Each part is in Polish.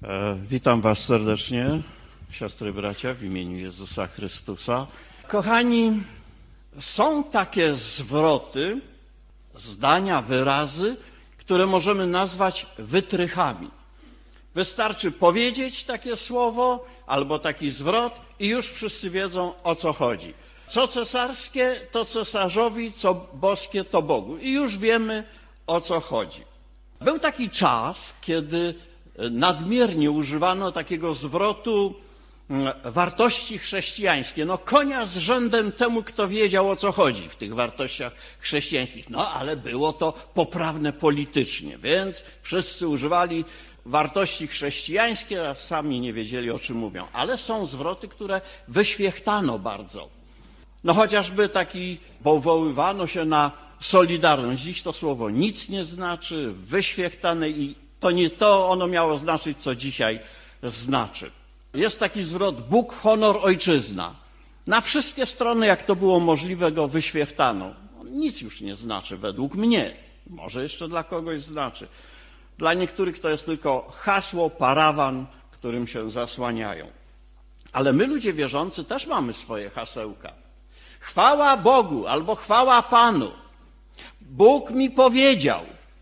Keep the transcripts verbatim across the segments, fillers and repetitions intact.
E, witam Was serdecznie, siostry i bracia, w imieniu Jezusa Chrystusa. Kochani, są takie zwroty, zdania, wyrazy, które możemy nazwać wytrychami. Wystarczy powiedzieć takie słowo albo taki zwrot i już wszyscy wiedzą, o co chodzi. Co cesarskie, to cesarzowi, co boskie, to Bogu. I już wiemy, o co chodzi. Był taki czas, kiedy nadmiernie używano takiego zwrotu wartości chrześcijańskie. No konia z rzędem temu, kto wiedział, o co chodzi w tych wartościach chrześcijańskich. No ale było to poprawne politycznie, więc wszyscy używali wartości chrześcijańskie, a sami nie wiedzieli, o czym mówią. Ale są zwroty, które wyświechtano bardzo. No chociażby taki, powoływano się na solidarność. Dziś to słowo nic nie znaczy, wyświechtane i to nie to ono miało znaczyć, co dzisiaj znaczy. Jest taki zwrot Bóg, honor, ojczyzna. Na wszystkie strony, jak to było możliwe, go wyświechtano. Nic już nie znaczy według mnie. Może jeszcze dla kogoś znaczy. Dla niektórych to jest tylko hasło, parawan, którym się zasłaniają. Ale my, ludzie wierzący, też mamy swoje hasełka. Chwała Bogu albo chwała Panu. Bóg mi powiedział.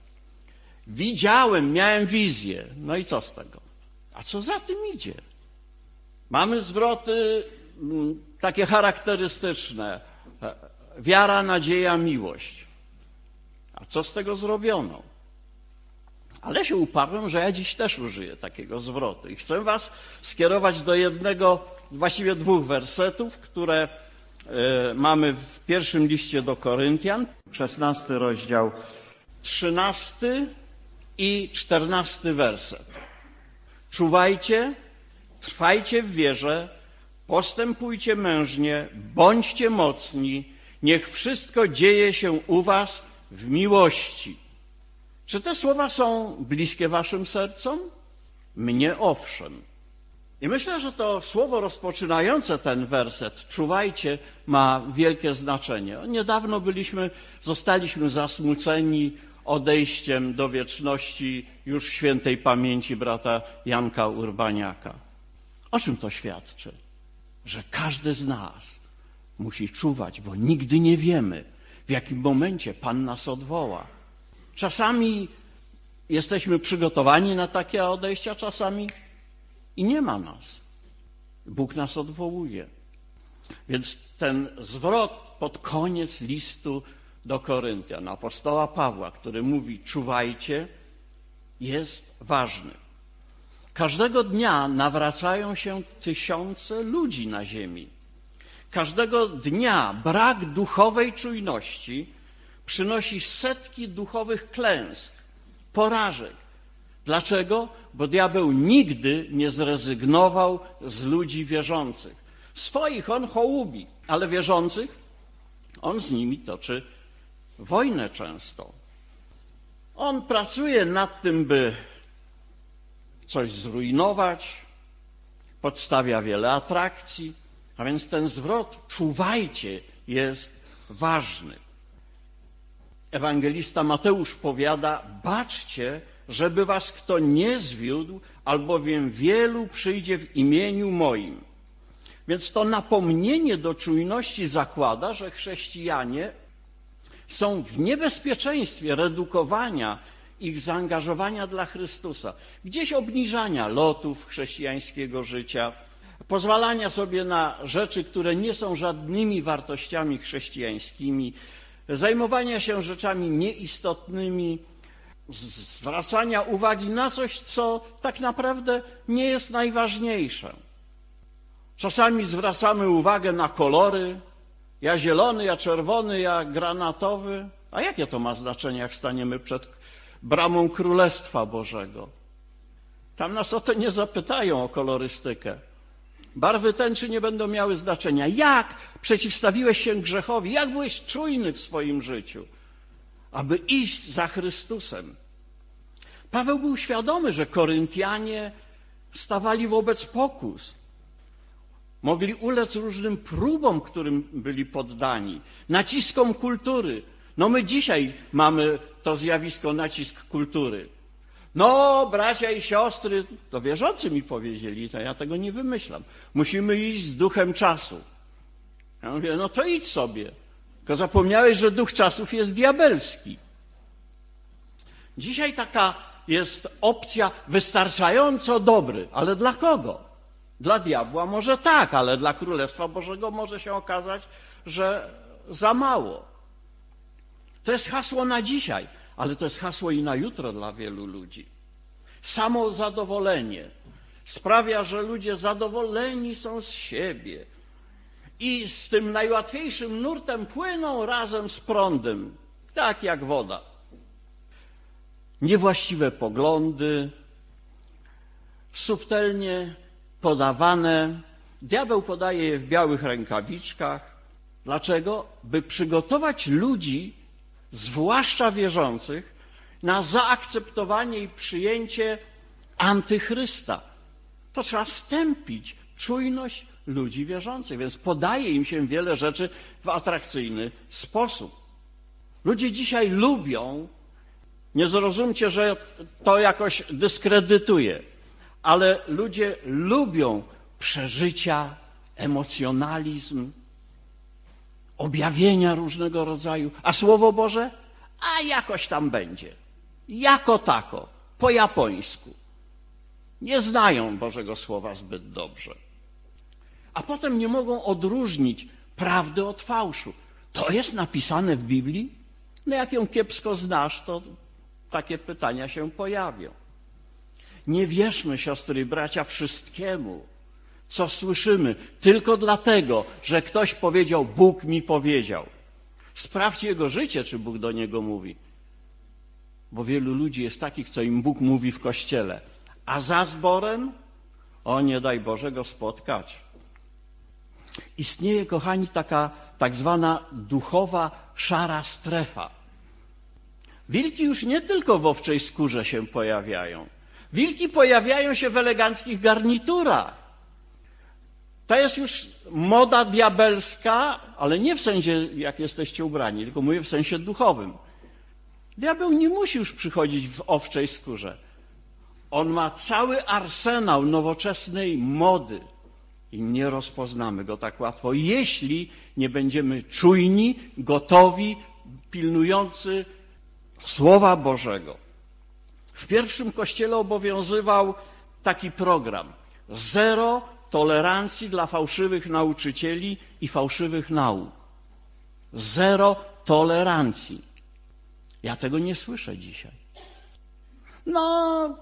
Widziałem, miałem wizję. No i co z tego? A co za tym idzie? Mamy zwroty takie charakterystyczne. Wiara, nadzieja, miłość. A co z tego zrobiono? Ale się uparłem, że ja dziś też użyję takiego zwrotu. I chcę was skierować do jednego, właściwie dwóch wersetów, które mamy w pierwszym liście do Koryntian, szesnasty rozdział, trzynasty i czternasty werset. Czuwajcie, trwajcie w wierze, postępujcie mężnie, bądźcie mocni, niech wszystko dzieje się u was w miłości. Czy te słowa są bliskie waszym sercom? Mnie owszem. I myślę, że to słowo rozpoczynające ten werset, czuwajcie, ma wielkie znaczenie. Niedawno byliśmy, zostaliśmy zasmuceni odejściem do wieczności już świętej pamięci brata Janka Urbaniaka. O czym to świadczy? Że każdy z nas musi czuwać, bo nigdy nie wiemy, w jakim momencie Pan nas odwoła. Czasami jesteśmy przygotowani na takie odejścia, czasami i nie ma nas. Bóg nas odwołuje. Więc ten zwrot pod koniec listu do Koryntian, apostoła Pawła, który mówi czuwajcie, jest ważny. Każdego dnia nawracają się tysiące ludzi na ziemi. Każdego dnia brak duchowej czujności przynosi setki duchowych klęsk, porażek. Dlaczego? Bo diabeł nigdy nie zrezygnował z ludzi wierzących. Swoich on hołubi, ale wierzących on z nimi toczy wojnę często. On pracuje nad tym, by coś zrujnować, podstawia wiele atrakcji, a więc ten zwrot czuwajcie jest ważny. Ewangelista Mateusz powiada, baczcie, żeby was kto nie zwiódł, albowiem wielu przyjdzie w imieniu moim. Więc to napomnienie do czujności zakłada, że chrześcijanie są w niebezpieczeństwie redukowania ich zaangażowania dla Chrystusa. Gdzieś obniżania lotów chrześcijańskiego życia, pozwalania sobie na rzeczy, które nie są żadnymi wartościami chrześcijańskimi, zajmowania się rzeczami nieistotnymi, zwracania uwagi na coś, co tak naprawdę nie jest najważniejsze. Czasami zwracamy uwagę na kolory, ja zielony, ja czerwony, ja granatowy. A jakie to ma znaczenie, jak staniemy przed bramą Królestwa Bożego? Tam nas o to nie zapytają, o kolorystykę. Barwy tęczy nie będą miały znaczenia. Jak przeciwstawiłeś się grzechowi? Jak byłeś czujny w swoim życiu, aby iść za Chrystusem? Paweł był świadomy, że Koryntianie stawali wobec pokus. Mogli ulec różnym próbom, którym byli poddani, naciskom kultury. No my dzisiaj mamy to zjawisko nacisk kultury. No, bracia i siostry, to wierzący mi powiedzieli, to ja tego nie wymyślam. Musimy iść z duchem czasu. Ja mówię, no to idź sobie. Tylko zapomniałeś, że duch czasów jest diabelski. Dzisiaj taka jest opcja wystarczająco dobry, ale dla kogo? Dla diabła może tak, ale dla Królestwa Bożego może się okazać, że za mało. To jest hasło na dzisiaj, ale to jest hasło i na jutro dla wielu ludzi. Samo zadowolenie sprawia, że ludzie zadowoleni są z siebie i z tym najłatwiejszym nurtem płyną razem z prądem, tak jak woda. Niewłaściwe poglądy, subtelnie podawane. Diabeł podaje je w białych rękawiczkach. Dlaczego? By przygotować ludzi, zwłaszcza wierzących, na zaakceptowanie i przyjęcie antychrysta. To trzeba stępić czujność ludzi wierzących, więc podaje im się wiele rzeczy w atrakcyjny sposób. Ludzie dzisiaj lubią, nie zrozumcie, że to jakoś dyskredytuje, ale ludzie lubią przeżycia, emocjonalizm, objawienia różnego rodzaju, a Słowo Boże? A jakoś tam będzie. Jako tako, po japońsku. Nie znają Bożego Słowa zbyt dobrze. A potem nie mogą odróżnić prawdy od fałszu. To jest napisane w Biblii? No jak ją kiepsko znasz, to takie pytania się pojawią. Nie wierzmy, siostry i bracia, wszystkiemu, co słyszymy, tylko dlatego, że ktoś powiedział, Bóg mi powiedział. Sprawdź jego życie, czy Bóg do niego mówi. Bo wielu ludzi jest takich, co im Bóg mówi w kościele. A za zborem, o nie daj Boże go spotkać. Istnieje, kochani, taka tak zwana duchowa szara strefa. Wilki już nie tylko w owczej skórze się pojawiają. Wilki pojawiają się w eleganckich garniturach. To jest już moda diabelska, ale nie w sensie, jak jesteście ubrani, tylko mówię w sensie duchowym. Diabeł nie musi już przychodzić w owczej skórze. On ma cały arsenał nowoczesnej mody i nie rozpoznamy go tak łatwo, jeśli nie będziemy czujni, gotowi, pilnujący Słowa Bożego. W pierwszym kościele obowiązywał taki program. Zero tolerancji dla fałszywych nauczycieli i fałszywych nauk. Zero tolerancji. Ja tego nie słyszę dzisiaj. No,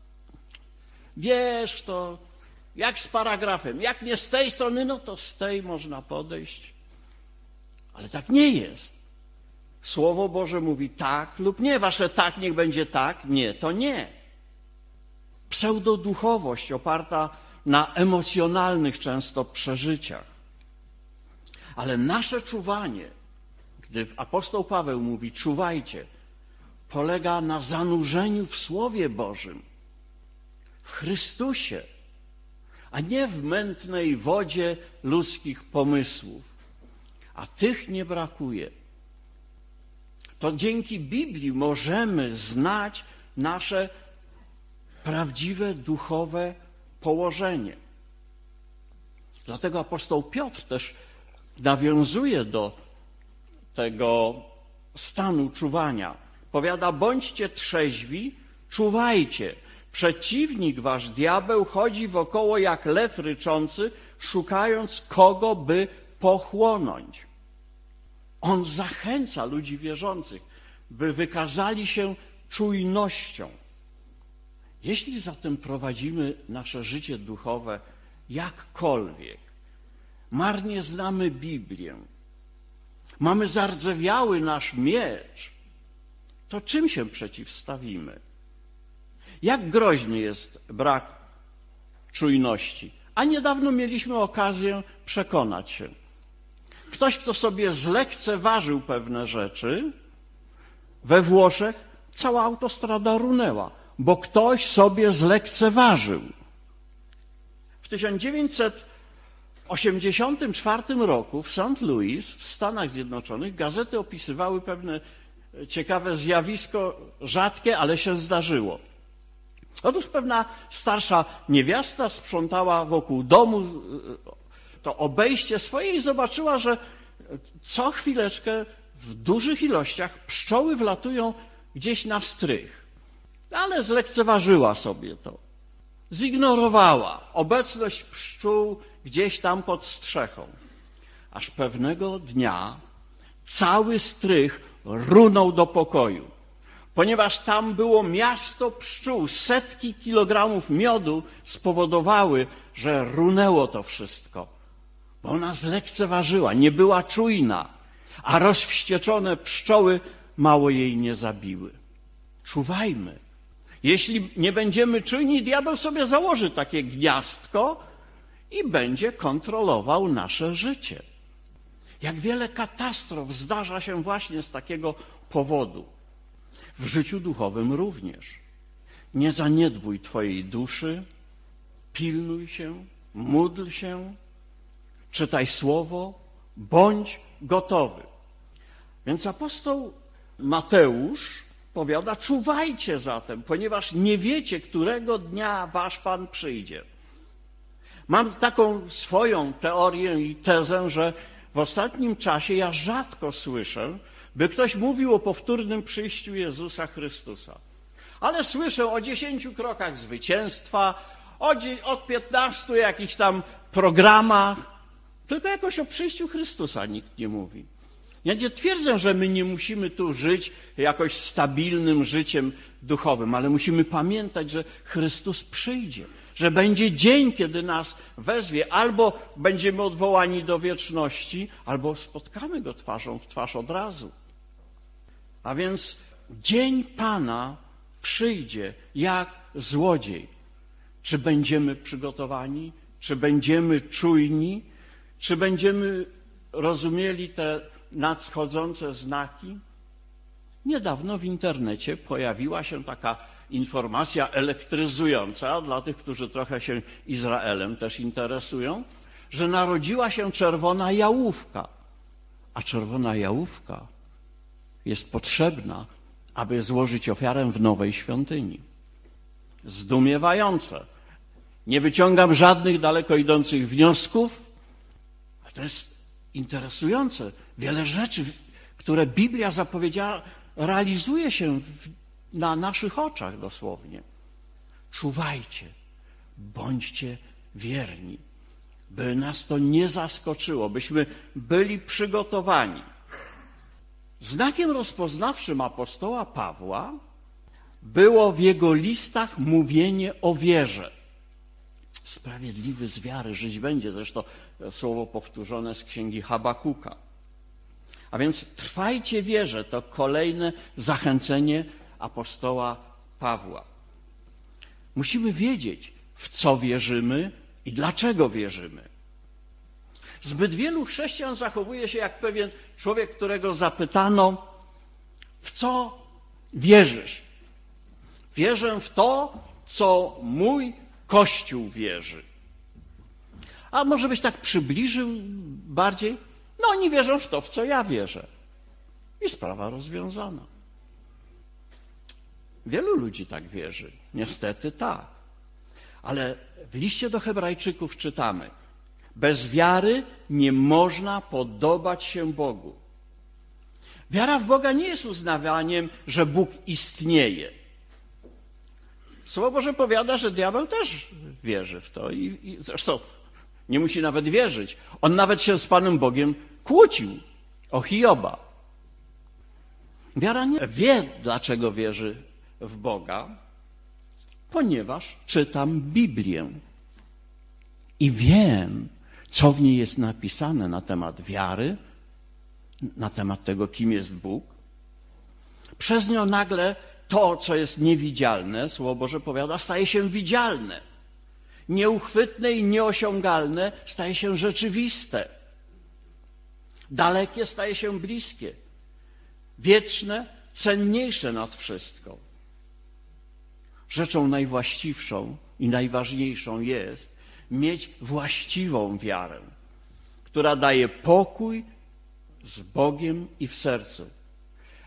wiesz, to jak z paragrafem. Jak nie z tej strony, no to z tej można podejść. Ale tak nie jest. Słowo Boże mówi tak lub nie. Wasze tak niech będzie tak. Nie, to nie. Pseudoduchowość oparta na emocjonalnych często przeżyciach. Ale nasze czuwanie, gdy apostoł Paweł mówi czuwajcie, polega na zanurzeniu w Słowie Bożym, w Chrystusie, a nie w mętnej wodzie ludzkich pomysłów. A tych nie brakuje. To dzięki Biblii możemy znać nasze prawdziwe duchowe położenie. Dlatego apostoł Piotr też nawiązuje do tego stanu czuwania. Powiada, bądźcie trzeźwi, czuwajcie. Przeciwnik wasz, diabeł, chodzi wokoło jak lew ryczący, szukając kogo by pochłonąć. On zachęca ludzi wierzących, by wykazali się czujnością. Jeśli zatem prowadzimy nasze życie duchowe jakkolwiek, marnie znamy Biblię, mamy zardzewiały nasz miecz, to czym się przeciwstawimy? Jak groźny jest brak czujności? A niedawno mieliśmy okazję przekonać się. Ktoś, kto sobie zlekceważył pewne rzeczy, we Włoszech cała autostrada runęła, bo ktoś sobie zlekceważył. W tysiąc dziewięćset osiemdziesiątym czwartym roku w Saint Louis w Stanach Zjednoczonych gazety opisywały pewne ciekawe zjawisko, rzadkie, ale się zdarzyło. Otóż pewna starsza niewiasta sprzątała wokół domu to obejście swoje i zobaczyła, że co chwileczkę w dużych ilościach pszczoły wlatują gdzieś na strych. Ale zlekceważyła sobie to. Zignorowała obecność pszczół gdzieś tam pod strzechą. Aż pewnego dnia cały strych runął do pokoju, ponieważ tam było miasto pszczół. Setki kilogramów miodu spowodowały, że runęło to wszystko, bo ona zlekceważyła, nie była czujna, a rozwścieczone pszczoły mało jej nie zabiły. Czuwajmy. Jeśli nie będziemy czujni, diabeł sobie założy takie gniazdko i będzie kontrolował nasze życie. Jak wiele katastrof zdarza się właśnie z takiego powodu. W życiu duchowym również. Nie zaniedbuj twojej duszy, pilnuj się, módl się, czytaj słowo, bądź gotowy. Więc apostoł Mateusz powiada, czuwajcie zatem, ponieważ nie wiecie, którego dnia wasz Pan przyjdzie. Mam taką swoją teorię i tezę, że w ostatnim czasie ja rzadko słyszę, by ktoś mówił o powtórnym przyjściu Jezusa Chrystusa. Ale słyszę o dziesięciu krokach zwycięstwa, o, o piętnastu jakichś tam programach, tylko jakoś o przyjściu Chrystusa nikt nie mówi. Ja nie twierdzę, że my nie musimy tu żyć jakoś stabilnym życiem duchowym, ale musimy pamiętać, że Chrystus przyjdzie, że będzie dzień, kiedy nas wezwie, albo będziemy odwołani do wieczności, albo spotkamy Go twarzą w twarz od razu. A więc dzień Pana przyjdzie jak złodziej. Czy będziemy przygotowani? Czy będziemy czujni? Czy będziemy rozumieli te nadchodzące znaki? Niedawno w internecie pojawiła się taka informacja elektryzująca dla tych, którzy trochę się Izraelem też interesują, że narodziła się czerwona jałówka. A czerwona jałówka jest potrzebna, aby złożyć ofiarę w nowej świątyni. Zdumiewające. Nie wyciągam żadnych daleko idących wniosków, ale to jest interesujące. Wiele rzeczy, które Biblia zapowiedziała, realizuje się w, na naszych oczach dosłownie. Czuwajcie, bądźcie wierni, by nas to nie zaskoczyło, byśmy byli przygotowani. Znakiem rozpoznawczym apostoła Pawła było w jego listach mówienie o wierze. Sprawiedliwy z wiary żyć będzie, zresztą słowo powtórzone z księgi Habakuka. A więc trwajcie w wierze, to kolejne zachęcenie apostoła Pawła. Musimy wiedzieć, w co wierzymy i dlaczego wierzymy. Zbyt wielu chrześcijan zachowuje się jak pewien człowiek, którego zapytano, w co wierzysz? Wierzę w to, co mój Kościół wierzy. A może byś tak przybliżył bardziej? No oni wierzą w to, w co ja wierzę. I sprawa rozwiązana. Wielu ludzi tak wierzy. Niestety tak. Ale w liście do Hebrajczyków czytamy: bez wiary nie można podobać się Bogu. Wiara w Boga nie jest uznawaniem, że Bóg istnieje. Słowo Boże powiada, że diabeł też wierzy w to i, i zresztą nie musi nawet wierzyć. On nawet się z Panem Bogiem kłócił o Hioba. Wiara nie wie, dlaczego wierzy w Boga, ponieważ czytam Biblię i wiem, co w niej jest napisane na temat wiary, na temat tego, kim jest Bóg. Przez nią nagle to, co jest niewidzialne, Słowo Boże powiada, staje się widzialne. Nieuchwytne i nieosiągalne staje się rzeczywiste. Dalekie staje się bliskie. Wieczne, cenniejsze nad wszystko. Rzeczą najwłaściwszą i najważniejszą jest mieć właściwą wiarę, która daje pokój z Bogiem i w sercu.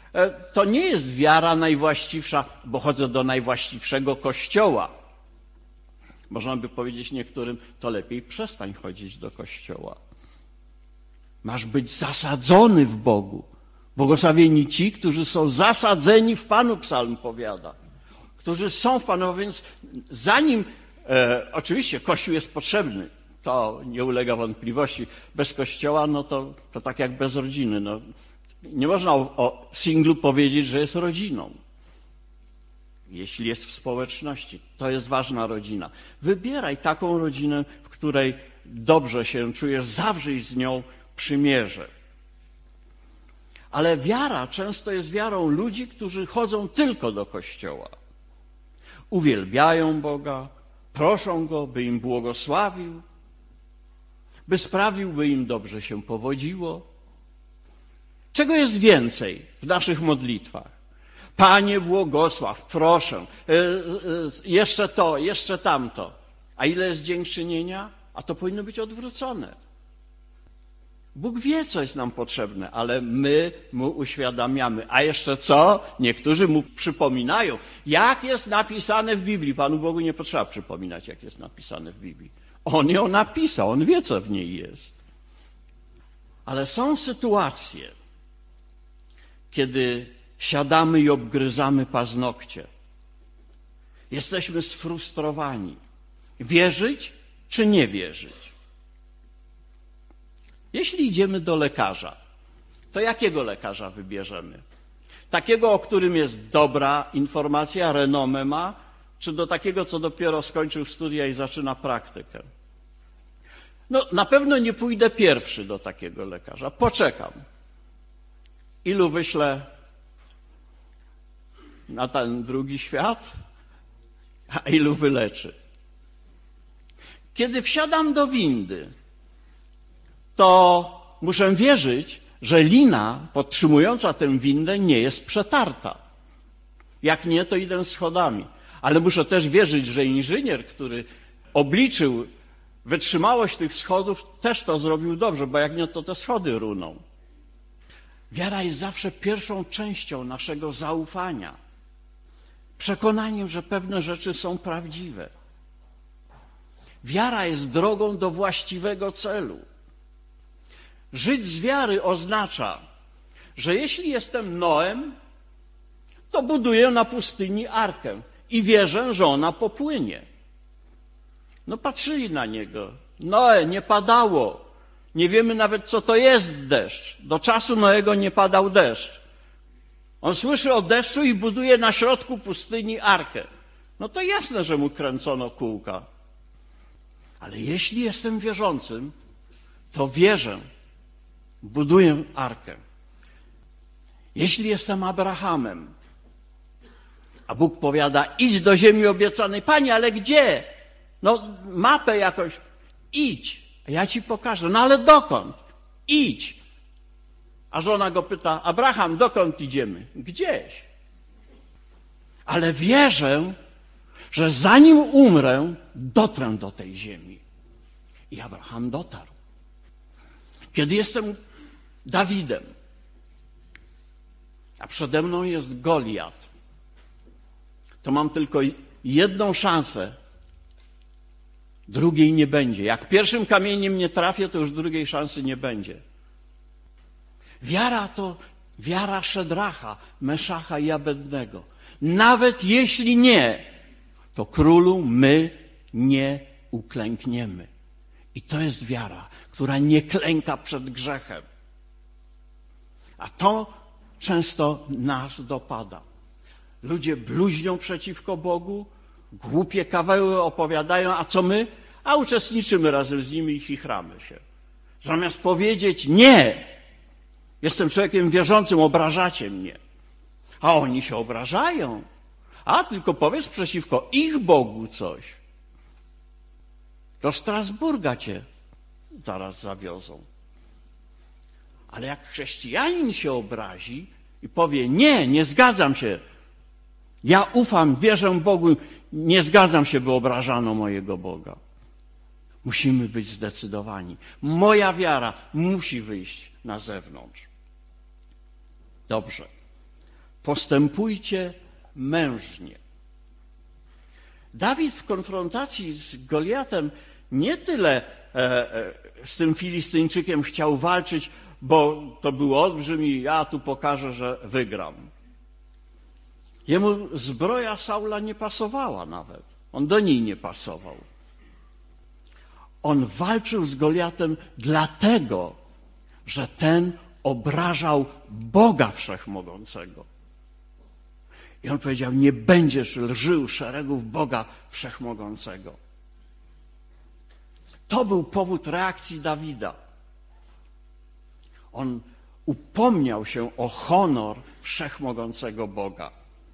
To nie jest wiara najwłaściwsza, bo chodzę do najwłaściwszego kościoła. Można by powiedzieć niektórym, to lepiej przestań chodzić do kościoła. Masz być zasadzony w Bogu. Błogosławieni ci, którzy są zasadzeni w Panu, psalm powiada. Którzy są w Panu, więc zanim, e, oczywiście Kościół jest potrzebny, to nie ulega wątpliwości. Bez Kościoła, no to, to tak jak bez rodziny. No, nie można o, o singlu powiedzieć, że jest rodziną. Jeśli jest w społeczności, to jest ważna rodzina. Wybieraj taką rodzinę, w której dobrze się czujesz, zawrzyj z nią przymierze. Ale wiara często jest wiarą ludzi, którzy chodzą tylko do kościoła. Uwielbiają Boga, proszą Go, by im błogosławił, by sprawił, by im dobrze się powodziło. Czego jest więcej w naszych modlitwach? Panie błogosław, proszę, jeszcze to, jeszcze tamto. A ile jest dziękczynienia? A to powinno być odwrócone. Bóg wie, co jest nam potrzebne, ale my Mu uświadamiamy. A jeszcze co? Niektórzy Mu przypominają. Jak jest napisane w Biblii? Panu Bogu nie potrzeba przypominać, jak jest napisane w Biblii. On ją napisał, On wie, co w niej jest. Ale są sytuacje, kiedy siadamy i obgryzamy paznokcie. Jesteśmy sfrustrowani. Wierzyć czy nie wierzyć? Jeśli idziemy do lekarza, to jakiego lekarza wybierzemy? Takiego, o którym jest dobra informacja, renomę ma, czy do takiego, co dopiero skończył studia i zaczyna praktykę? No, na pewno nie pójdę pierwszy do takiego lekarza. Poczekam. Ilu wyślę na ten drugi świat, a ilu wyleczy? Kiedy wsiadam do windy, to muszę wierzyć, że lina podtrzymująca tę windę nie jest przetarta. Jak nie, to idę schodami. Ale muszę też wierzyć, że inżynier, który obliczył wytrzymałość tych schodów, też to zrobił dobrze, bo jak nie, to te schody runą. Wiara jest zawsze pierwszą częścią naszego zaufania. Przekonaniem, że pewne rzeczy są prawdziwe. Wiara jest drogą do właściwego celu. Żyć z wiary oznacza, że jeśli jestem Noem, to buduję na pustyni arkę i wierzę, że ona popłynie. No patrzyli na niego. Noe, nie padało. Nie wiemy nawet, co to jest deszcz. Do czasu Noego nie padał deszcz. On słyszy o deszczu i buduje na środku pustyni arkę. No to jasne, że mu kręcono kółka. Ale jeśli jestem wierzącym, to wierzę. Buduję arkę. Jeśli jestem Abrahamem, a Bóg powiada, idź do ziemi obiecanej. Panie, ale gdzie? No mapę jakoś. Idź, a ja ci pokażę. No ale dokąd? Idź. A żona go pyta, Abraham, dokąd idziemy? Gdzieś. Ale wierzę, że zanim umrę, dotrę do tej ziemi. I Abraham dotarł. Kiedy jestem Dawidem, a przede mną jest Goliat, to mam tylko jedną szansę. Drugiej nie będzie. Jak pierwszym kamieniem nie trafię, to już drugiej szansy nie będzie. Wiara to wiara Szedracha, Meszacha i Abednego. Nawet jeśli nie, to królu my nie uklękniemy. I to jest wiara, która nie klęka przed grzechem. A to często nas dopada. Ludzie bluźnią przeciwko Bogu, głupie kawały opowiadają, a co my? A uczestniczymy razem z nimi i chichramy się. Zamiast powiedzieć nie, jestem człowiekiem wierzącym, obrażacie mnie. A oni się obrażają. A tylko powiedz przeciwko ich Bogu coś. Do Strasburga cię zaraz zawiozą. Ale jak chrześcijanin się obrazi i powie nie, nie zgadzam się, ja ufam, wierzę Bogu, nie zgadzam się, by obrażano mojego Boga. Musimy być zdecydowani. Moja wiara musi wyjść na zewnątrz. Dobrze. postępujcie mężnie. Dawid w konfrontacji z Goliatem nie tyle e, e, z tym Filistyńczykiem chciał walczyć, bo to był olbrzym i ja tu pokażę, że wygram. Jemu zbroja Saula nie pasowała nawet. On do niej nie pasował. On walczył z Goliatem dlatego, że ten obrażał Boga Wszechmogącego. I on powiedział, nie będziesz lżył szeregów Boga Wszechmogącego. To był powód reakcji Dawida. On upomniał się o honor Wszechmogącego Boga.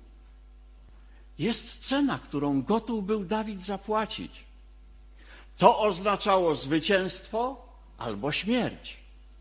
Jest cena, którą gotów był Dawid zapłacić. To oznaczało zwycięstwo albo śmierć.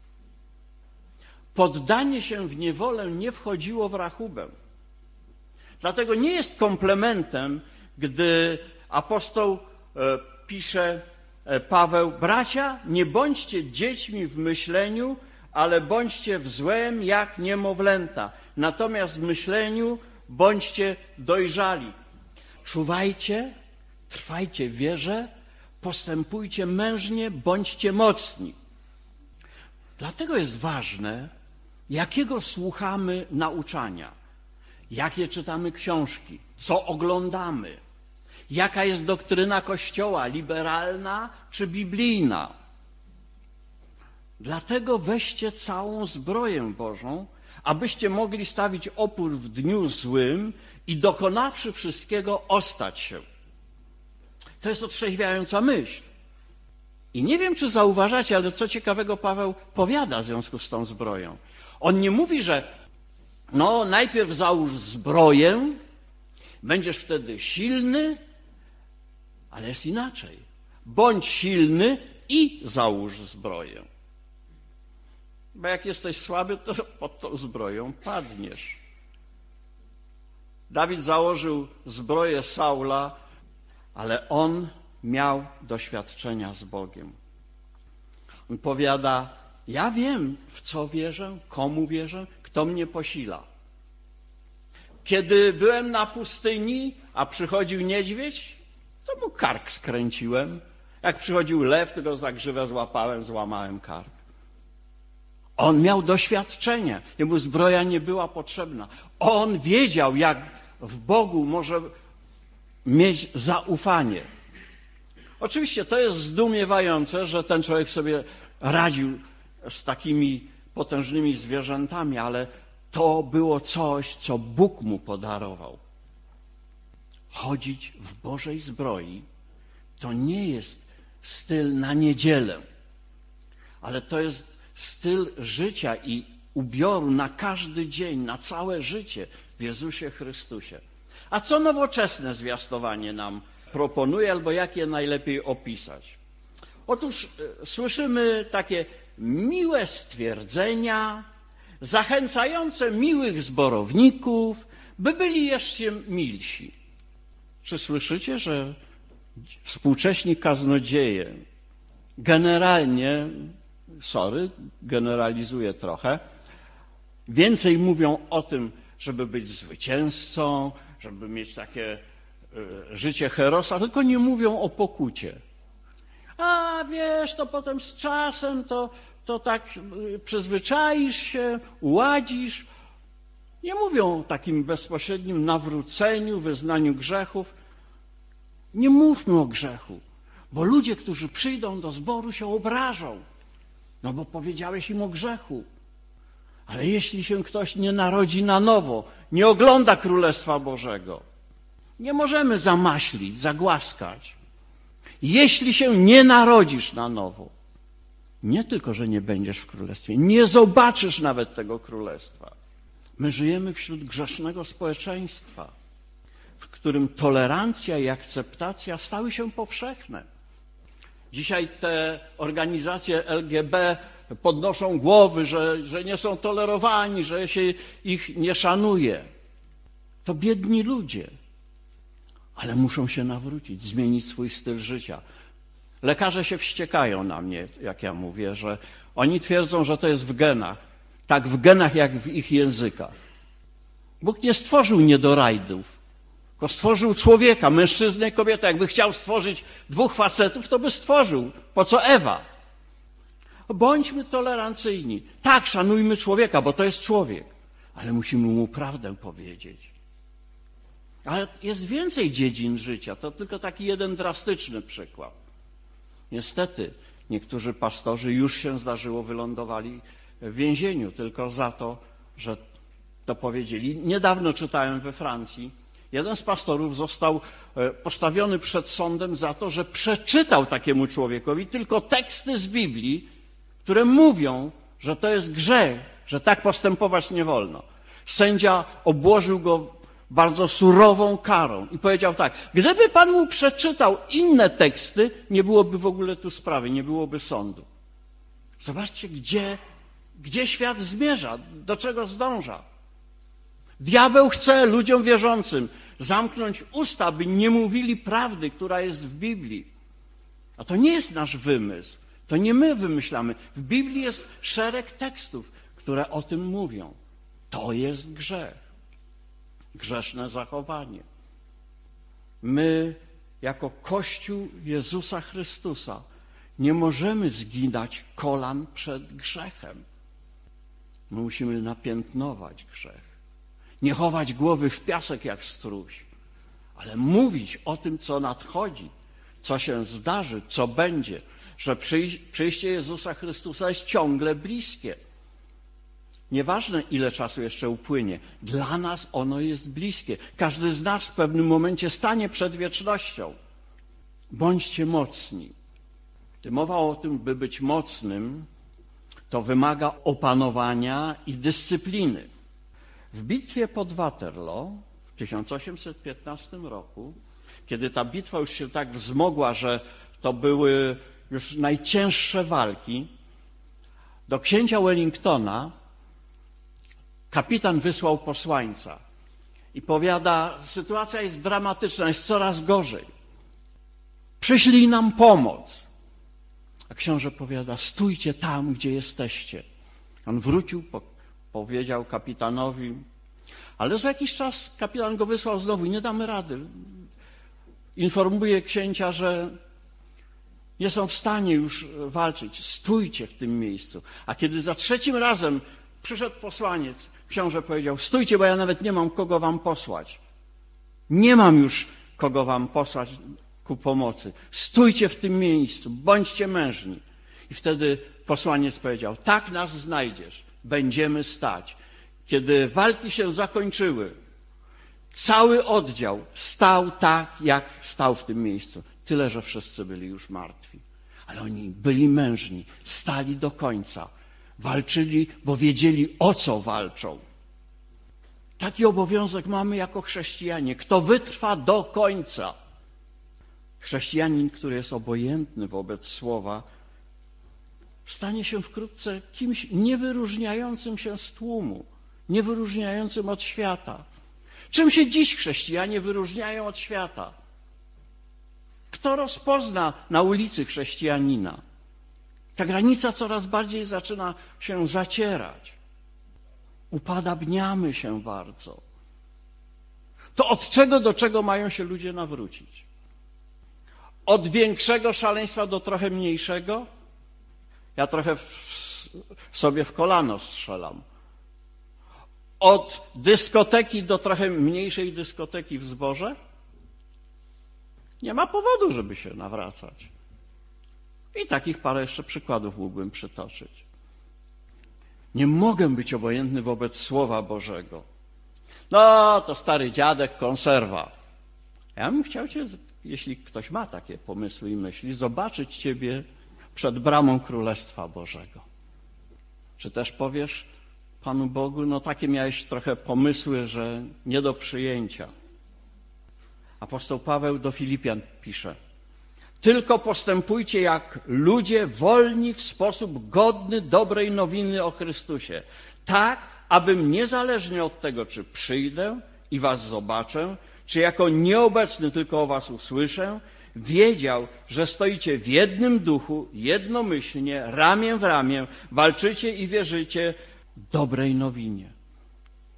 Poddanie się w niewolę nie wchodziło w rachubę. Dlatego nie jest komplementem, gdy apostoł pisze, Paweł, bracia, nie bądźcie dziećmi w myśleniu, ale bądźcie w złem jak niemowlęta. Natomiast w myśleniu bądźcie dojrzali. Czuwajcie, trwajcie w wierze, postępujcie mężnie, bądźcie mocni. Dlatego jest ważne, jakiego słuchamy nauczania, jakie czytamy książki, co oglądamy, jaka jest doktryna Kościoła, liberalna czy biblijna. Dlatego weźcie całą zbroję Bożą, abyście mogli stawić opór w dniu złym i dokonawszy wszystkiego ostać się. To jest otrzeźwiająca myśl. I nie wiem, czy zauważacie, ale co ciekawego Paweł powiada w związku z tą zbroją. On nie mówi, że no najpierw załóż zbroję, będziesz wtedy silny, ale jest inaczej. Bądź silny i załóż zbroję. Bo jak jesteś słaby, to pod tą zbroją padniesz. Dawid założył zbroję Saula, ale on miał doświadczenia z Bogiem. On powiada, ja wiem, w co wierzę, komu wierzę, kto mnie posila. Kiedy byłem na pustyni, a przychodził niedźwiedź, to mu kark skręciłem. Jak przychodził lew, to go za grzywę złapałem, złamałem kark. On miał doświadczenie, jemu zbroja nie była potrzebna. On wiedział, jak w Bogu może mieć zaufanie. Oczywiście to jest zdumiewające, że ten człowiek sobie radził z takimi potężnymi zwierzętami, ale to było coś, co Bóg mu podarował. Chodzić w Bożej zbroi to nie jest styl na niedzielę, ale to jest styl życia i ubioru na każdy dzień, na całe życie w Jezusie Chrystusie. A co nowoczesne zwiastowanie nam proponuje, albo jak je najlepiej opisać? Otóż y, słyszymy takie miłe stwierdzenia, zachęcające miłych zborowników, by byli jeszcze milsi. Czy słyszycie, że współcześni kaznodzieje generalnie, sorry, generalizuję trochę, więcej mówią o tym, żeby być zwycięzcą, żeby mieć takie y, życie herosa, tylko nie mówią o pokucie. A wiesz, to potem z czasem to, to tak y, przyzwyczaisz się, uładzisz. Nie mówią o takim bezpośrednim nawróceniu, wyznaniu grzechów. Nie mówmy o grzechu, bo ludzie, którzy przyjdą do zboru, się obrażą. No bo powiedziałeś im o grzechu. Ale jeśli się ktoś nie narodzi na nowo, nie ogląda Królestwa Bożego, nie możemy zamaślić, zagłaskać. Jeśli się nie narodzisz na nowo, nie tylko, że nie będziesz w Królestwie, nie zobaczysz nawet tego Królestwa. My żyjemy wśród grzesznego społeczeństwa, w którym tolerancja i akceptacja stały się powszechne. Dzisiaj te organizacje L G B podnoszą głowy, że, że nie są tolerowani, że się ich nie szanuje. To biedni ludzie, ale muszą się nawrócić, zmienić swój styl życia. Lekarze się wściekają na mnie, jak ja mówię, że oni twierdzą, że to jest w genach. Tak w genach, jak w ich językach. Bóg nie stworzył niedorajdów, tylko stworzył człowieka, mężczyznę i kobietę. Jakby chciał stworzyć dwóch facetów, to by stworzył. Po co Ewa? Bądźmy tolerancyjni. Tak, szanujmy człowieka, bo to jest człowiek, ale musimy mu prawdę powiedzieć. Ale jest więcej dziedzin życia, to tylko taki jeden drastyczny przykład. Niestety niektórzy pastorzy, już się zdarzyło, wylądowali w więzieniu tylko za to, że to powiedzieli. Niedawno czytałem we Francji, jeden z pastorów został postawiony przed sądem za to, że przeczytał takiemu człowiekowi tylko teksty z Biblii, które mówią, że to jest grzech, że tak postępować nie wolno. Sędzia obłożył go bardzo surową karą i powiedział tak: gdyby pan mu przeczytał inne teksty, nie byłoby w ogóle tu sprawy, nie byłoby sądu. Zobaczcie, gdzie, gdzie świat zmierza, do czego zdąża. Diabeł chce ludziom wierzącym zamknąć usta, by nie mówili prawdy, która jest w Biblii. A to nie jest nasz wymysł, to nie my wymyślamy. W Biblii jest szereg tekstów, które o tym mówią. To jest grzech. Grzeszne zachowanie. My, jako Kościół Jezusa Chrystusa, nie możemy zginać kolan przed grzechem. My musimy napiętnować grzech. Nie chować głowy w piasek jak struś, ale mówić o tym, co nadchodzi, co się zdarzy, co będzie, że przyjście Jezusa Chrystusa jest ciągle bliskie. Nieważne, ile czasu jeszcze upłynie, dla nas ono jest bliskie. Każdy z nas w pewnym momencie stanie przed wiecznością. Bądźcie mocni. Gdy mowa o tym, by być mocnym, to wymaga opanowania i dyscypliny. W bitwie pod Waterloo w tysiąc osiemset piętnastym roku, kiedy ta bitwa już się tak wzmogła, że to były już najcięższe walki, do księcia Wellingtona kapitan wysłał posłańca i powiada: sytuacja jest dramatyczna, jest coraz gorzej. Przyślij nam pomoc. A książę powiada: stójcie tam, gdzie jesteście. On wrócił, po, powiedział kapitanowi, ale za jakiś czas kapitan go wysłał znowu: nie damy rady. Informuje księcia, że nie są w stanie już walczyć. Stójcie w tym miejscu. A kiedy za trzecim razem przyszedł posłaniec, książę powiedział: stójcie, bo ja nawet nie mam kogo wam posłać. Nie mam już kogo wam posłać ku pomocy. Stójcie w tym miejscu, bądźcie mężni. I wtedy posłaniec powiedział: tak nas znajdziesz, będziemy stać. Kiedy walki się zakończyły, cały oddział stał tak, jak stał w tym miejscu. Tyle, że wszyscy byli już martwi. Ale oni byli mężni, stali do końca. Walczyli, bo wiedzieli, o co walczą. Taki obowiązek mamy jako chrześcijanie. Kto wytrwa do końca. Chrześcijanin, który jest obojętny wobec słowa, stanie się wkrótce kimś niewyróżniającym się z tłumu, niewyróżniającym od świata. Czym się dziś chrześcijanie wyróżniają od świata? Kto rozpozna na ulicy chrześcijanina? Ta granica coraz bardziej zaczyna się zacierać. Upadabniamy się bardzo. To od czego do czego mają się ludzie nawrócić? Od większego szaleństwa do trochę mniejszego? Ja trochę w, sobie w kolano strzelam. Od dyskoteki do trochę mniejszej dyskoteki w Zborze? Nie ma powodu, żeby się nawracać. I takich parę jeszcze przykładów mógłbym przytoczyć. Nie mogę być obojętny wobec Słowa Bożego. No, to stary dziadek, konserwa. Ja bym chciał cię, jeśli ktoś ma takie pomysły i myśli, zobaczyć ciebie przed bramą Królestwa Bożego. Czy też powiesz Panu Bogu: no takie miałeś trochę pomysły, że nie do przyjęcia. Apostoł Paweł do Filipian pisze: tylko postępujcie jak ludzie wolni w sposób godny dobrej nowiny o Chrystusie, tak, abym niezależnie od tego, czy przyjdę i was zobaczę, czy jako nieobecny tylko o was usłyszę, wiedział, że stoicie w jednym duchu, jednomyślnie, ramię w ramię, walczycie i wierzycie dobrej nowinie.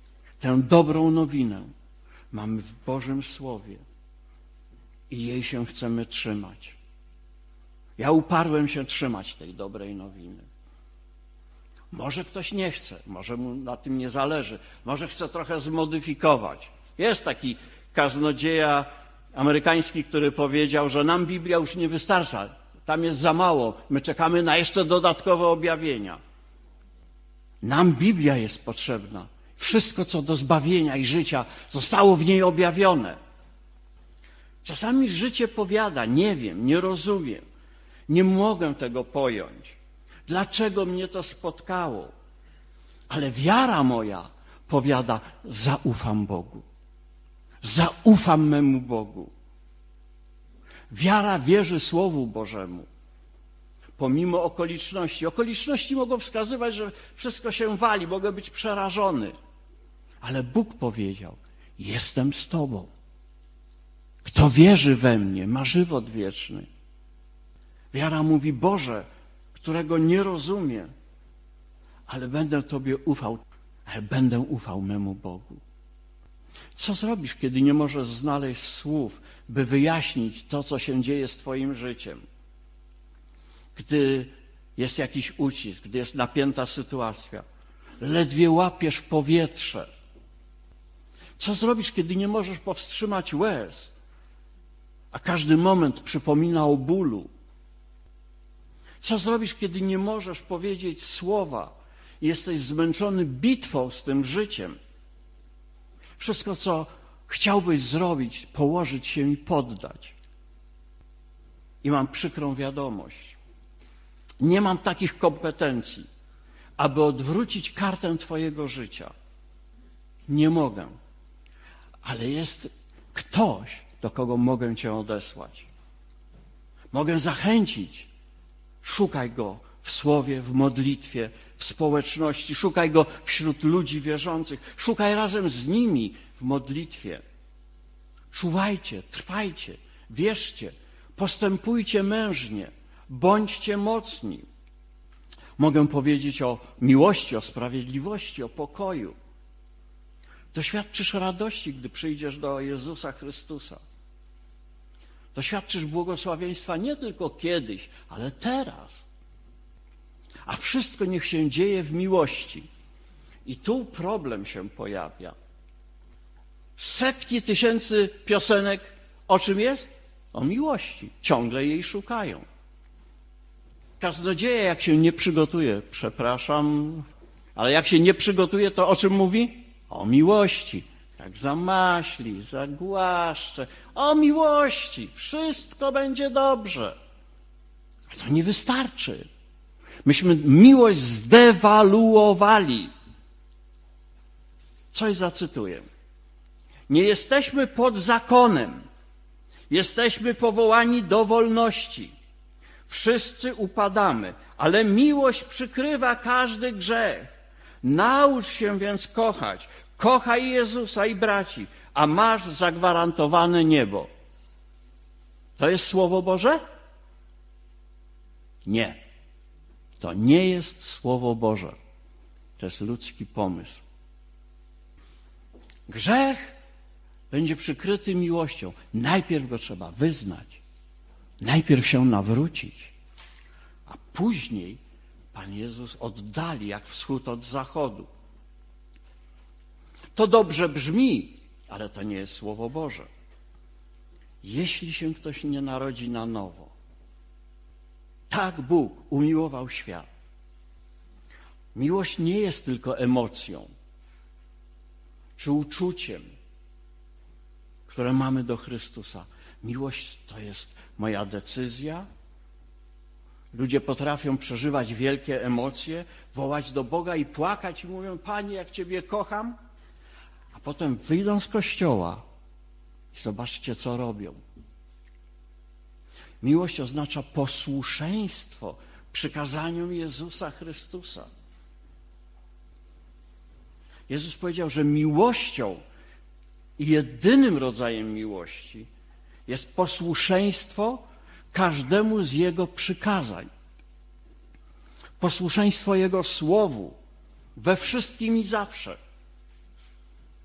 Tę dobrą nowinę mamy w Bożym Słowie i jej się chcemy trzymać. Ja uparłem się trzymać tej dobrej nowiny. Może ktoś nie chce, może mu na tym nie zależy, może chce trochę zmodyfikować. Jest taki kaznodzieja amerykański, który powiedział, że nam Biblia już nie wystarcza, tam jest za mało, my czekamy na jeszcze dodatkowe objawienia. Nam Biblia jest potrzebna. Wszystko, co do zbawienia i życia, zostało w niej objawione. Czasami życie powiada, nie wiem, nie rozumiem, nie mogę tego pojąć. Dlaczego mnie to spotkało? Ale wiara moja powiada, zaufam Bogu. Zaufam memu Bogu. Wiara wierzy Słowu Bożemu. Pomimo okoliczności. Okoliczności mogą wskazywać, że wszystko się wali, mogę być przerażony. Ale Bóg powiedział, jestem z Tobą. Kto wierzy we mnie, ma żywot wieczny. Wiara mówi, Boże, którego nie rozumiem, ale będę Tobie ufał, ale będę ufał memu Bogu. Co zrobisz, kiedy nie możesz znaleźć słów, by wyjaśnić to, co się dzieje z Twoim życiem? Gdy jest jakiś ucisk, gdy jest napięta sytuacja, ledwie łapiesz powietrze. Co zrobisz, kiedy nie możesz powstrzymać łez, a każdy moment przypomina o bólu? Co zrobisz, kiedy nie możesz powiedzieć słowa i jesteś zmęczony bitwą z tym życiem? Wszystko, co chciałbyś zrobić, położyć się i poddać. I mam przykrą wiadomość. Nie mam takich kompetencji, aby odwrócić kartę Twojego życia. Nie mogę. Ale jest ktoś, do kogo mogę Cię odesłać. Mogę zachęcić. Szukaj Go w słowie, w modlitwie, w społeczności. Szukaj Go wśród ludzi wierzących. Szukaj razem z nimi w modlitwie. Czuwajcie, trwajcie, wierzcie, postępujcie mężnie, bądźcie mocni. Mogę powiedzieć o miłości, o sprawiedliwości, o pokoju. Doświadczysz radości, gdy przyjdziesz do Jezusa Chrystusa. Doświadczysz błogosławieństwa nie tylko kiedyś, ale teraz. A wszystko niech się dzieje w miłości. I tu problem się pojawia. Setki tysięcy piosenek o czym jest? O miłości. Ciągle jej szukają. Kaznodzieja, jak się nie przygotuje, przepraszam, ale jak się nie przygotuje, to o czym mówi? O miłości. Tak zamaśli, zagłaszcze. O miłości. Wszystko będzie dobrze. A to nie wystarczy. Myśmy miłość zdewaluowali. Coś zacytuję. Nie jesteśmy pod zakonem. Jesteśmy powołani do wolności. Wszyscy upadamy, ale miłość przykrywa każdy grzech. Naucz się więc kochać. Kochaj Jezusa i braci, a masz zagwarantowane niebo. To jest Słowo Boże? Nie. To nie jest Słowo Boże. To jest ludzki pomysł. Grzech będzie przykryty miłością. Najpierw go trzeba wyznać. Najpierw się nawrócić. A później Pan Jezus oddali jak wschód od zachodu. To dobrze brzmi, ale to nie jest Słowo Boże. Jeśli się ktoś nie narodzi na nowo, tak Bóg umiłował świat. Miłość nie jest tylko emocją czy uczuciem, które mamy do Chrystusa. Miłość to jest moja decyzja. Ludzie potrafią przeżywać wielkie emocje, wołać do Boga i płakać i mówią, Panie, jak Ciebie kocham. A potem wyjdą z kościoła i zobaczcie, co robią. Miłość oznacza posłuszeństwo przykazaniom Jezusa Chrystusa. Jezus powiedział, że miłością i jedynym rodzajem miłości jest posłuszeństwo każdemu z Jego przykazań. Posłuszeństwo Jego Słowu we wszystkim i zawsze.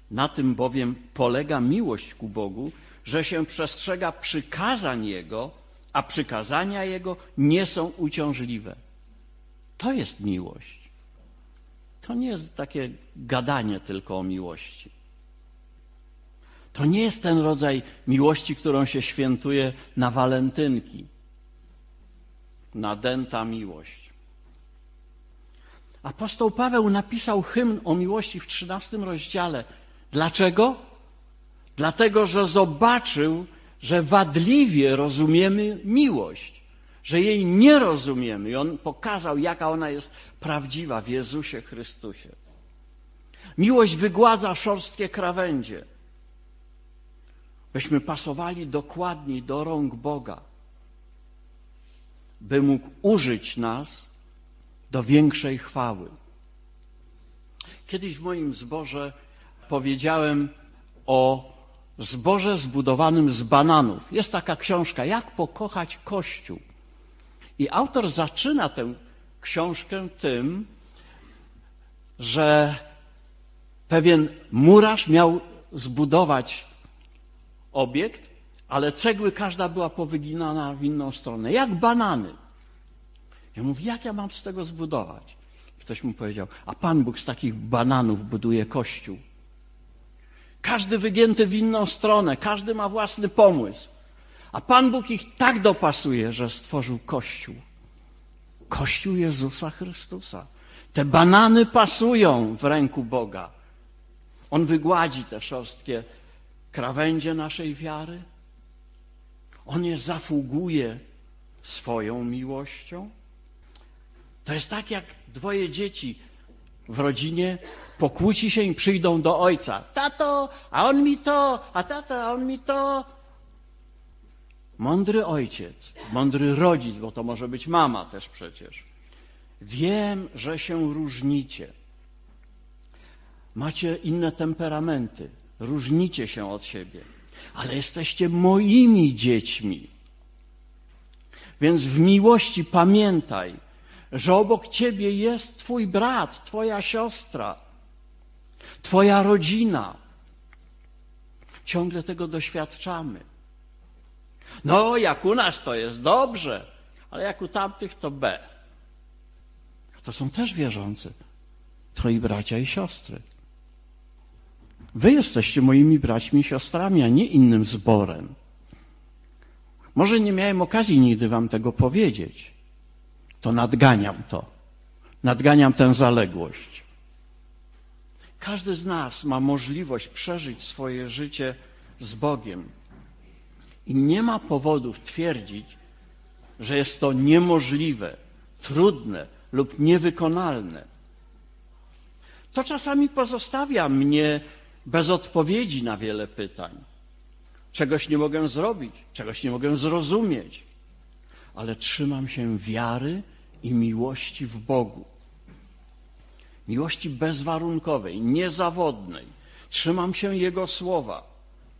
Na tym bowiem polega miłość ku Bogu, że się przestrzega przykazań Jego, a przykazania Jego nie są uciążliwe. To jest miłość. To nie jest takie gadanie tylko o miłości. To nie jest ten rodzaj miłości, którą się świętuje na walentynki. Nadęta miłość. Apostoł Paweł napisał hymn o miłości w trzynastym rozdziale. Dlaczego? Dlatego, że zobaczył, że wadliwie rozumiemy miłość, że jej nie rozumiemy. I on pokazał, jaka ona jest prawdziwa w Jezusie Chrystusie. Miłość wygładza szorstkie krawędzie, byśmy pasowali dokładniej do rąk Boga, by mógł użyć nas do większej chwały. Kiedyś w moim zborze powiedziałem o zborze zbudowanym z bananów. Jest taka książka, Jak pokochać Kościół. I autor zaczyna tę książkę tym, że pewien murarz miał zbudować obiekt, ale cegły każda była powyginana w inną stronę, jak banany. Ja mówię, jak ja mam z tego zbudować? Ktoś mu powiedział, a Pan Bóg z takich bananów buduje Kościół. Każdy wygięty w inną stronę, każdy ma własny pomysł. A Pan Bóg ich tak dopasuje, że stworzył Kościół. Kościół Jezusa Chrystusa. Te banany pasują w ręku Boga. On wygładzi te szorstkie krawędzie naszej wiary. On je zafuguje swoją miłością. To jest tak, jak dwoje dzieci w rodzinie pokłóci się i przyjdą do ojca. Tato, a on mi to, a tata, a on mi to. Mądry ojciec, mądry rodzic, bo to może być mama też przecież. Wiem, że się różnicie. Macie inne temperamenty, różnicie się od siebie, ale jesteście moimi dziećmi. Więc w miłości pamiętaj, że obok ciebie jest twój brat, twoja siostra, twoja rodzina. Ciągle tego doświadczamy. No, jak u nas to jest dobrze, ale jak u tamtych to B. To są też wierzący, twoi bracia i siostry. Wy jesteście moimi braćmi i siostrami, a nie innym zborem. Może nie miałem okazji nigdy wam tego powiedzieć. To nadganiam to. Nadganiam tę zaległość. Każdy z nas ma możliwość przeżyć swoje życie z Bogiem. I nie ma powodów twierdzić, że jest to niemożliwe, trudne lub niewykonalne. To czasami pozostawia mnie bez odpowiedzi na wiele pytań. Czegoś nie mogę zrobić, czegoś nie mogę zrozumieć, ale trzymam się wiary i miłości w Bogu. Miłości bezwarunkowej, niezawodnej. Trzymam się Jego słowa.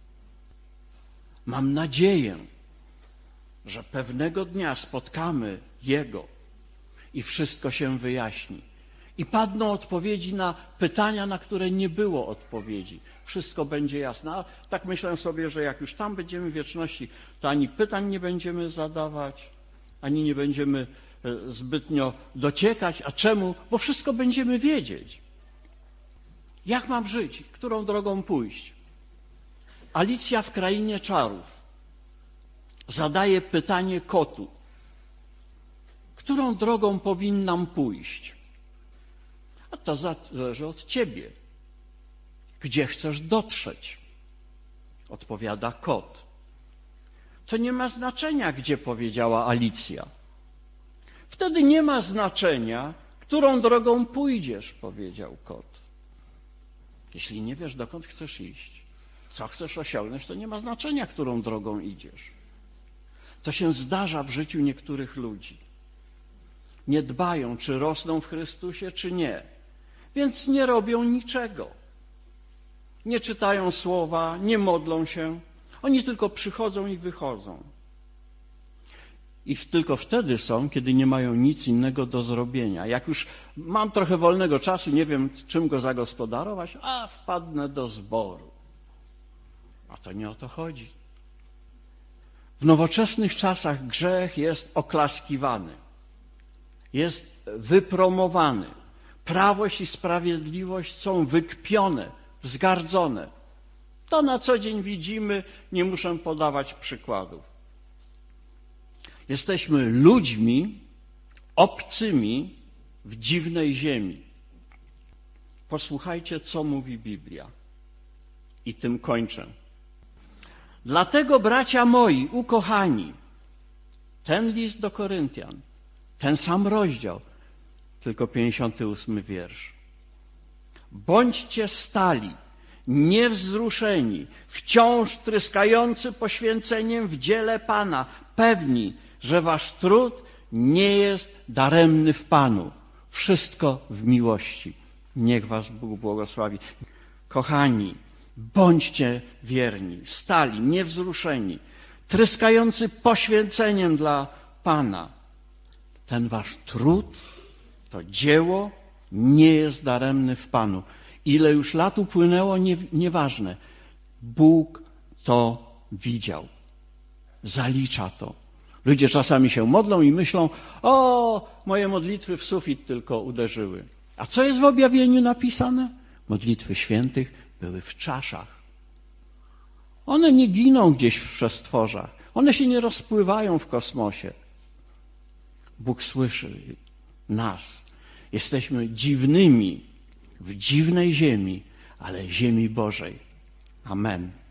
Mam nadzieję, że pewnego dnia spotkamy Jego i wszystko się wyjaśni. I padną odpowiedzi na pytania, na które nie było odpowiedzi. Wszystko będzie jasne. A tak myślę sobie, że jak już tam będziemy w wieczności, to ani pytań nie będziemy zadawać, ani nie będziemy zbytnio dociekać. A czemu? Bo wszystko będziemy wiedzieć. Jak mam żyć? Którą drogą pójść? Alicja w Krainie Czarów zadaje pytanie kotu. Którą drogą powinnam pójść? A to zależy od ciebie. Gdzie chcesz dotrzeć? Odpowiada kot. To nie ma znaczenia, gdzie powiedziała Alicja. Wtedy nie ma znaczenia, którą drogą pójdziesz, powiedział kot. Jeśli nie wiesz, dokąd chcesz iść, co chcesz osiągnąć, to nie ma znaczenia, którą drogą idziesz. To się zdarza w życiu niektórych ludzi. Nie dbają, czy rosną w Chrystusie, czy nie. Więc nie robią niczego. Nie czytają słowa, nie modlą się. Oni tylko przychodzą i wychodzą. i tylko wtedy są, kiedy nie mają nic innego do zrobienia. Jak już mam trochę wolnego czasu, nie wiem, czym go zagospodarować, a wpadnę do zboru. A to nie o to chodzi. W nowoczesnych czasach grzech jest oklaskiwany, jest wypromowany. Prawość i sprawiedliwość są wykpione, wzgardzone. To na co dzień widzimy, nie muszę podawać przykładów. Jesteśmy ludźmi obcymi w dziwnej ziemi. Posłuchajcie, co mówi Biblia. I tym kończę. Dlatego, bracia moi, ukochani, ten list do Koryntian, ten sam rozdział, tylko pięćdziesiąty ósmy wiersz. Bądźcie stali, niewzruszeni, wciąż tryskający poświęceniem w dziele Pana, pewni, że wasz trud nie jest daremny w Panu. Wszystko w miłości. Niech was Bóg błogosławi. Kochani, bądźcie wierni, stali, niewzruszeni, tryskający poświęceniem dla Pana. Ten wasz trud, to dzieło nie jest daremny w Panu. Ile już lat upłynęło, nie, nieważne. Bóg to widział. Zalicza to. Ludzie czasami się modlą i myślą, o, moje modlitwy w sufit tylko uderzyły. A co jest w objawieniu napisane? Modlitwy świętych były w czaszach. One nie giną gdzieś w przestworzach. One się nie rozpływają w kosmosie. Bóg słyszy nas. Jesteśmy dziwnymi w dziwnej ziemi, ale ziemi Bożej. Amen.